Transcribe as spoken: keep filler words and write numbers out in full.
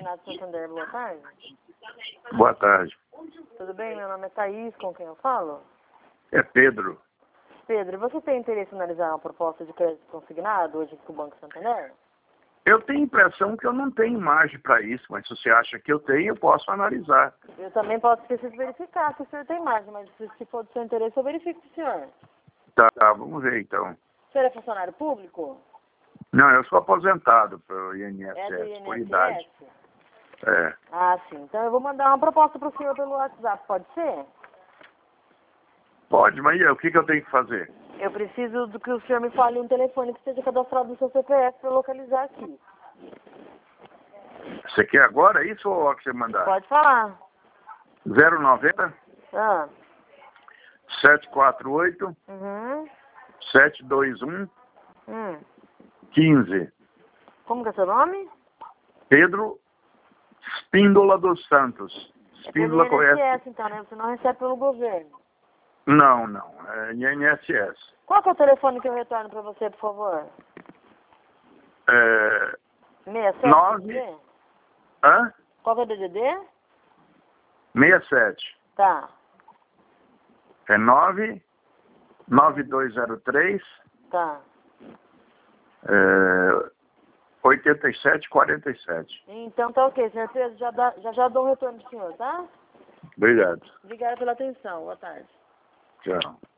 Banco Santander, boa tarde. Boa tarde. Tudo bem? Meu nome é Thaís, com quem eu falo? É Pedro. Pedro, você tem interesse em analisar uma proposta de crédito consignado hoje com o Banco Santander? Eu tenho a impressão que eu não tenho margem para isso, mas se você acha que eu tenho, eu posso analisar. Eu também posso preciso verificar se o senhor tem margem, mas se, se for do seu interesse, eu verifico com o senhor. Tá, vamos ver então. O senhor é funcionário público? Não, eu sou aposentado pelo I N S S, É do I N por S idade. S? É. Ah, sim. Então eu vou mandar uma proposta para o senhor pelo WhatsApp, pode ser? Pode, mas e aí, o que, que eu tenho que fazer? Eu preciso do que o senhor me fale um telefone que esteja cadastrado no seu C P F para localizar aqui. Você quer agora isso ou que você mandar? Pode falar. zero noventa, Ah. sete quatro oito, Uhum. sete dois um, Hum. quinze. Como que é seu nome? Pedro Espíndola dos Santos. É pelo Espíndola I N S conhece? S, então, né? Você não recebe pelo governo. Não, não, é I N S S. Qual que é o telefone que eu retorno para você, por favor? É... sessenta e sete? nove. D D D? Hã? Qual que é o D D D? sessenta e sete. Tá. É nove nove dois zero três Tá. é, oitenta e sete quarenta e sete. Então tá ok, senhor Pedro. Já, dá, já já dou um retorno pro senhor, tá? Obrigado. Obrigada pela atenção. Boa tarde. Tchau.